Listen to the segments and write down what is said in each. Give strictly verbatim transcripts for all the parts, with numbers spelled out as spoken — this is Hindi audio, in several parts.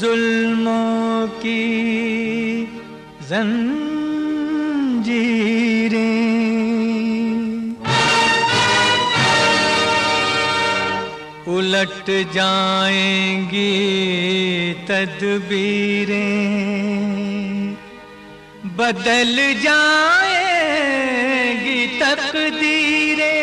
जुल्मों की जंजीरें उलट जाएंगी, तदबीरें बदल जाएंगी, तकदीरें।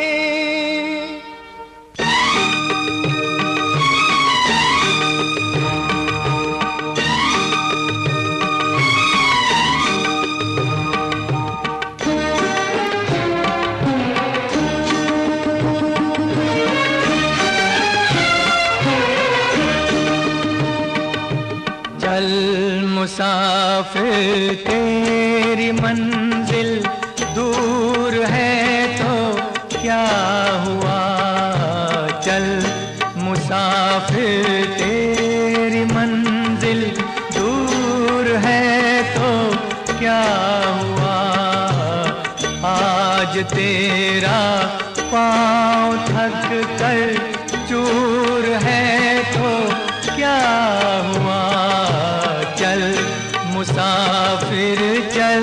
चल मुसाफिर तेरी मंजिल दूर है तो क्या हुआ। चल मुसाफिर तेरी मंजिल दूर है तो क्या हुआ। आज तेरा पाँव थक कर चूर है तो क्या हुआ। चल मुसाफिर चल।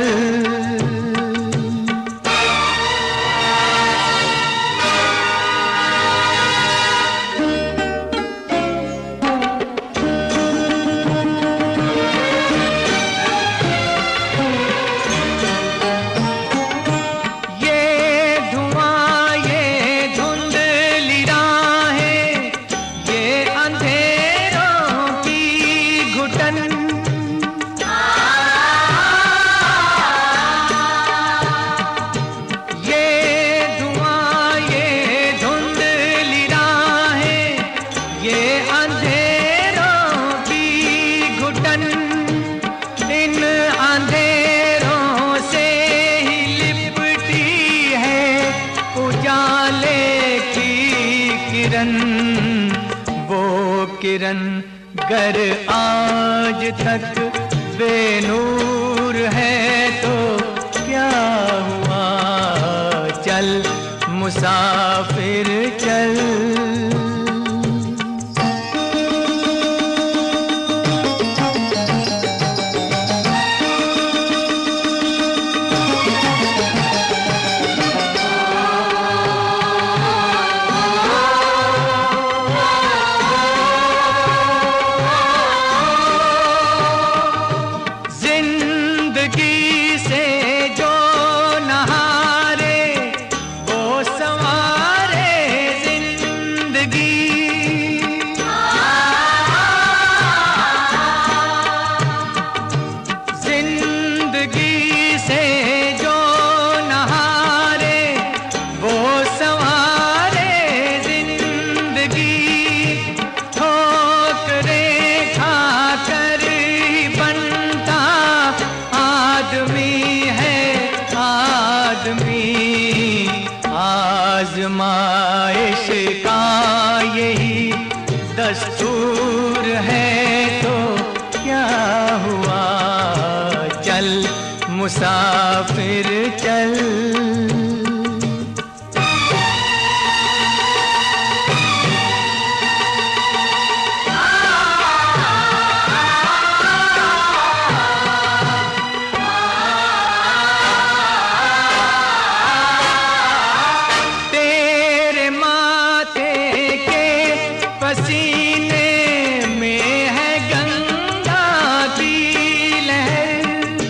वो किरण गर आज तक बेनूर है तो क्या हुआ। चल मुसाफिर चल। आज़माइश का यही दस्तूर है तो क्या हुआ। चल मुसाफिर चल। पसीने में है गंगा की लहर।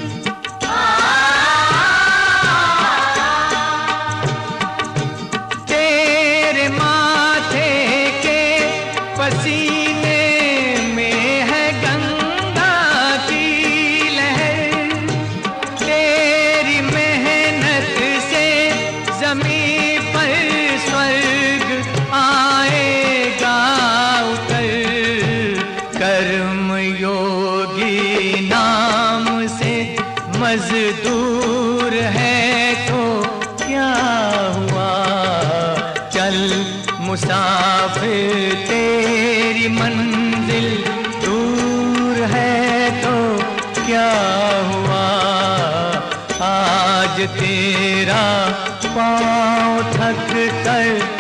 तेरे माथे के पसीने में है गंगा की लहर। तेरी मेहनत से जमीन पर स्वर्ग आएगा। कर्म योगी नाम से मजदूर है तो क्या हुआ। चल मुसाफिर तेरी मंजिल दूर है तो क्या हुआ। आज तेरा पाँव थक कर